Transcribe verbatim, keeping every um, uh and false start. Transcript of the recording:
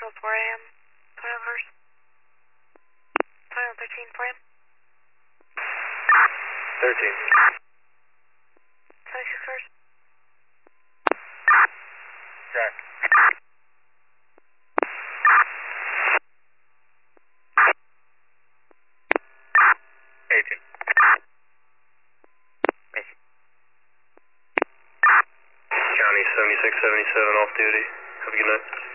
four A M twenty-one first. twenty-one thirteen four A M thirteen. twenty-six first. Jack. eighteen. Mason. County seventy-six seventy-seven off duty. Have a good night.